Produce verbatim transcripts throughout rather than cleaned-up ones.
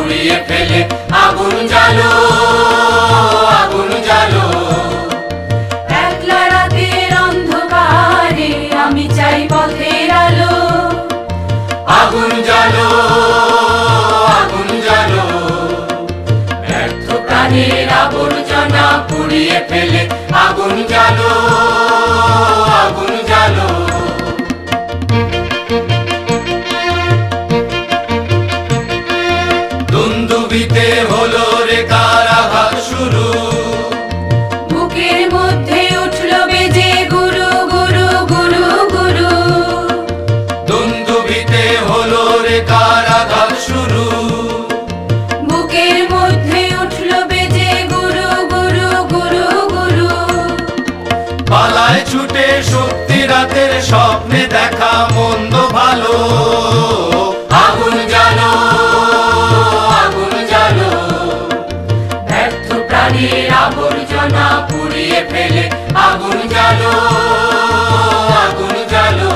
পুড়িয়ে ফেলে আগুন জ্বালো আগুন জ্বালো। একলা রাতের অন্ধকারে আমি চাই পথের আলো। আগুন জ্বালো আগুন জ্বালো। ব্যর্থ প্রাণের আবর্জনা পুড়িয়ে ফেলে আগুন জ্বালো আগুন জ্বালো। দুন্দুবিতে হলো রে কারাঘাত শুরু। বুকের মধ্যে উঠলো বেজে গুরু গুরু গুরু গুরু। দুন্দুবিতে হলো রে কারাঘাত শুরু। বুকের মধ্যে উঠলো বেজে গুরু গুরু গুরু গুরু। পালায় ছুটে সত্যি রাতের স্বপ্নে দেখা মন্দ ভালো। আগুন জ্বালো আগুন জ্বালো। ব্যর্থ প্রাণীর আবর্জনা পুড়িয়ে ফেলে আগুন জ্বালো আগুন জ্বালো।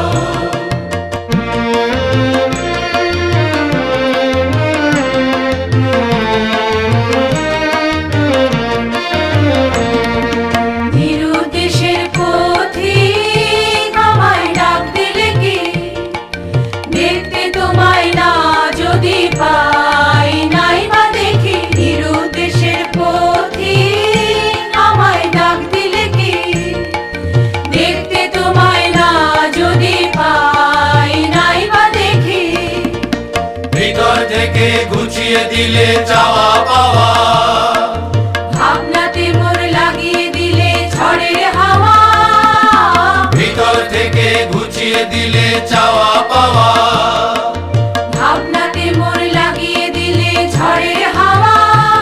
ধীরু দেশের পথিক আমায় ডাক দিলে কি? দেখতে তোমায় না যদি পাই নাই বা দেখি। ধীরু দেশের পথিক আমায় ডাক দিলে কি? দেখতে তোমায় না যদি পাই নাই বা দেখি। ভিতর থেকে গুছিয়ে দিলে চাওয়া পাওয়া। ভাবনাতে মোর লাগিয়ে দিলে ঝড়ের হাওয়া। ভিতর থেকে গুছিয়ে দিলে চাওয়া পাওয়া। ভাবনাতে মোর লাগিয়ে দিলে ঝড়ের হাওয়া।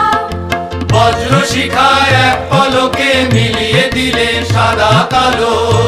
বজ্র শিখায় এক পলকে মিলিয়ে দিলে সাদা কালো।